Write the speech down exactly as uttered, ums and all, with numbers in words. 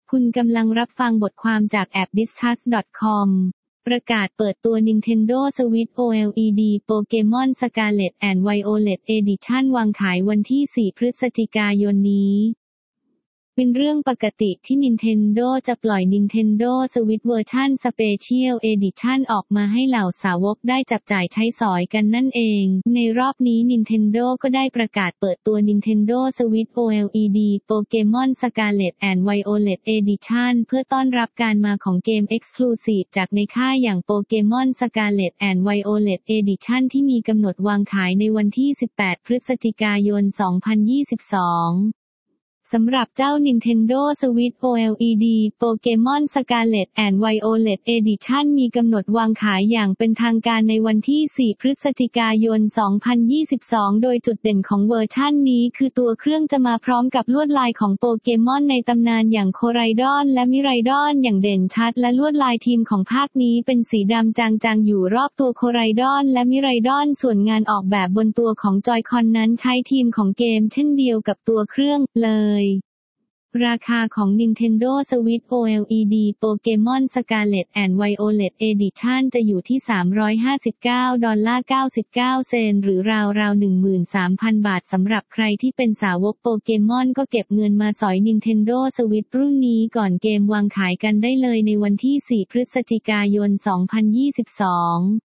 คุณกำลังรับฟังบทความจากแอป ดิสคัส ดอท คอม ประกาศเปิดตัว Nintendo Switch โอ แอล อี ดี Pokémon Scarlet and Violet Edition วางขายวันที่ สี่ พฤศจิกายนนี้เป็นเรื่องปกติที่ Nintendo จะปล่อย Nintendo Switch เวอร์ชัน Special Edition ออกมาให้เหล่าสาวกได้จับจ่ายใช้สอยกันนั่นเอง ในรอบนี้ Nintendo ก็ได้ประกาศเปิดตัว Nintendo Switch โอ แอล อี ดี Pokémon Scarlet and Violet Edition เพื่อต้อนรับการมาของเกม Exclusive จากในค่ายอย่าง Pokémon Scarlet and Violet Edition ที่มีกำหนดวางขายในวันที่ สิบแปด พฤศจิกายน สองพันยี่สิบสองสำหรับเจ้า Nintendo Switch โอ แอล อี ดี Pokémon Scarlet and Violet Edition มีกำหนดวางขายอย่างเป็นทางการในวันที่ สี่ พฤศจิกายน สองพันยี่สิบสอง โดยจุดเด่นของเวอร์ชันนี้คือตัวเครื่องจะมาพร้อมกับลวดลายของโปเกมอนในตำนานอย่างโคไรดอนและมิไรดอนอย่างเด่นชัดและลวดลายทีมของภาคนี้เป็นสีดำจางๆอยู่รอบตัวโคไรดอนและมิไรดอนส่วนงานออกแบบบนตัวของจอยคอนนั้นใช้ทีมของเกมเช่นเดียวกับตัวเครื่องเลยราคาของ Nintendo Switch โอ แอล อี ดี Pokémon Scarlet and Violet Edition จะอยู่ที่ สามร้อยห้าสิบเก้าดอลลาร์เก้าสิบเก้า เซนต์หรือราวๆ หนึ่งหมื่นสามพัน บาทสำหรับใครที่เป็นสาวกโปเกมอนก็เก็บเงินมาสอย Nintendo Switch รุ่นนี้ก่อนเกมวางขายกันได้เลยในวันที่ สี่ พฤศจิกายน สองพันยี่สิบสอง